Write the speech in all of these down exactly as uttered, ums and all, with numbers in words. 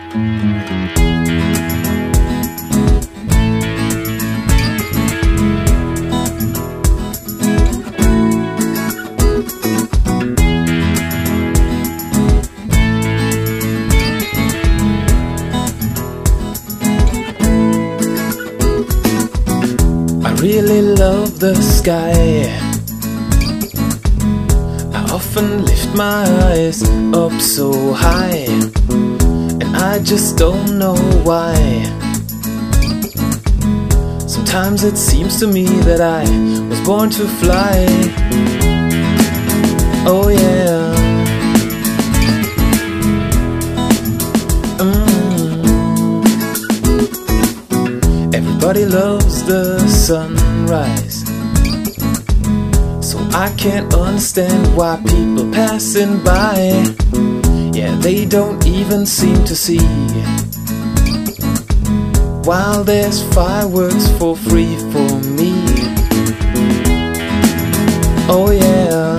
I really love the sky. I often lift my eyes up so high, and I just don't know why. Sometimes it seems to me that I was born to fly. Oh yeah. Everybody loves the sunrise, so I can't understand why people passing by, yeah, they don't even seem to see, while there's fireworks for free for me. Oh yeah.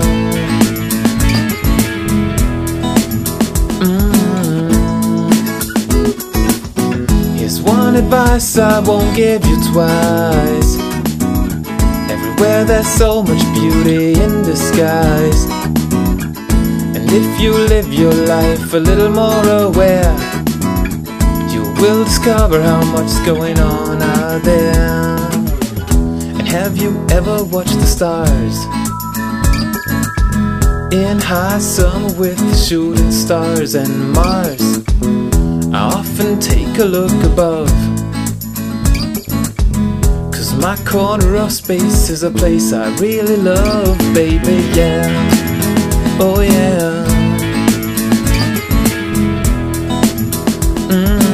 One advice I won't give you twice. Everywhere there's so much beauty in disguise, and if you live your life a little more aware, you will discover how much's going on out there. And have you ever watched the stars in high summer with the shooting stars and Mars? I often take a look above, 'cause my corner of space is a place I really love, baby, yeah. Oh yeah. Mm.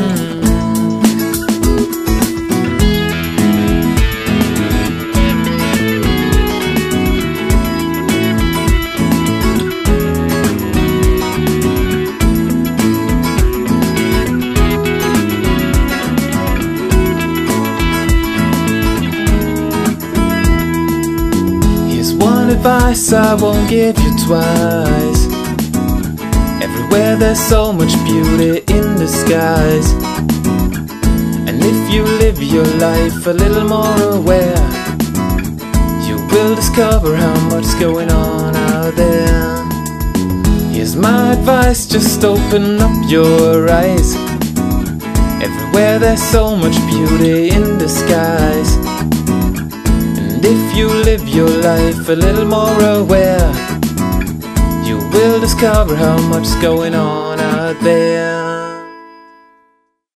One advice I won't give you twice. Everywhere there's so much beauty in disguise, and if you live your life a little more aware, you will discover how much's going on out there. Here's my advice, just open up your eyes. Everywhere there's so much beauty in disguise, if you live your life a little more aware, you will discover how much's going on out there.